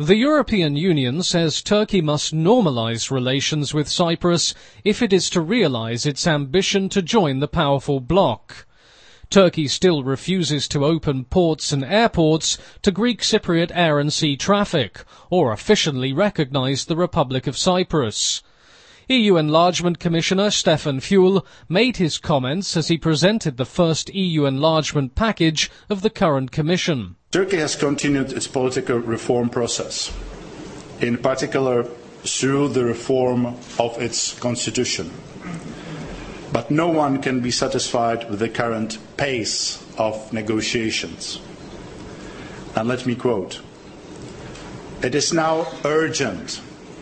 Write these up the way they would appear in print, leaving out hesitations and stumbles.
The European Union says Turkey must normalise relations with Cyprus if it is to realise its ambition to join the powerful bloc. Turkey still refuses to open ports and airports to Greek Cypriot air and sea traffic, or officially recognise the Republic of Cyprus. EU Enlargement Commissioner Stefan Füle made his comments as he presented the first EU enlargement package of the current Commission. Turkey has continued its political reform process, in particular through the reform of its constitution. But no one can be satisfied with the current pace of negotiations. And let me quote, "It is now urgent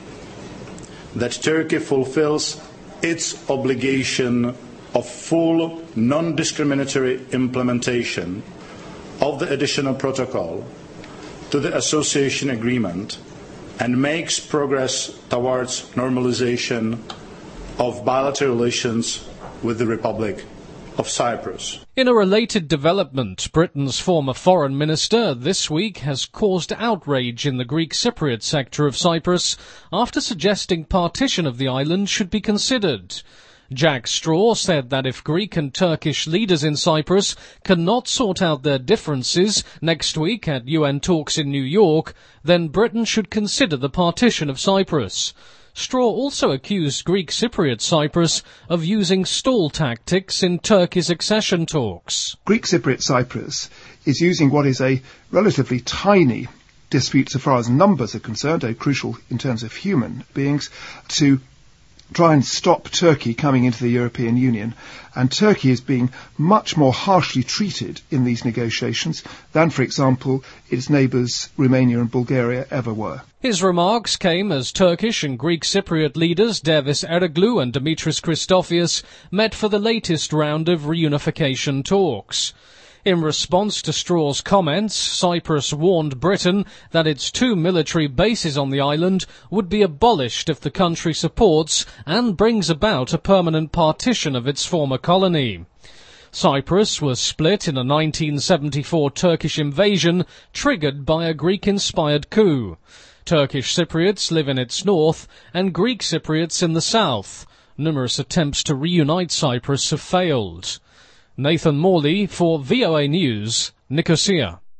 that Turkey fulfills its obligation of full non-discriminatory implementation of the additional protocol to the association agreement and makes progress towards normalisation of bilateral relations with the Republic of Cyprus." In a related development, Britain's former foreign minister this week has caused outrage in the Greek Cypriot sector of Cyprus after suggesting partition of the island should be considered. Jack Straw said that if Greek and Turkish leaders in Cyprus cannot sort out their differences next week at UN talks in New York, then Britain should consider the partition of Cyprus. Straw also accused Greek Cypriot Cyprus of using stall tactics in Turkey's accession talks. Greek Cypriot Cyprus is using what is a relatively tiny dispute so far as numbers are concerned, though crucial in terms of human beings, to try and stop Turkey coming into the European Union, and Turkey is being much more harshly treated in these negotiations than, for example, its neighbours Romania and Bulgaria ever were. His remarks came as Turkish and Greek Cypriot leaders Davis Eroglu and Dimitris Christofias met for the latest round of reunification talks. In response to Straw's comments, Cyprus warned Britain that its 2 military bases on the island would be abolished if the country supports and brings about a permanent partition of its former colony. Cyprus was split in a 1974 Turkish invasion triggered by a Greek-inspired coup. Turkish Cypriots live in its north and Greek Cypriots in the south. Numerous attempts to reunite Cyprus have failed. Nathan Morley for VOA News, Nicosia.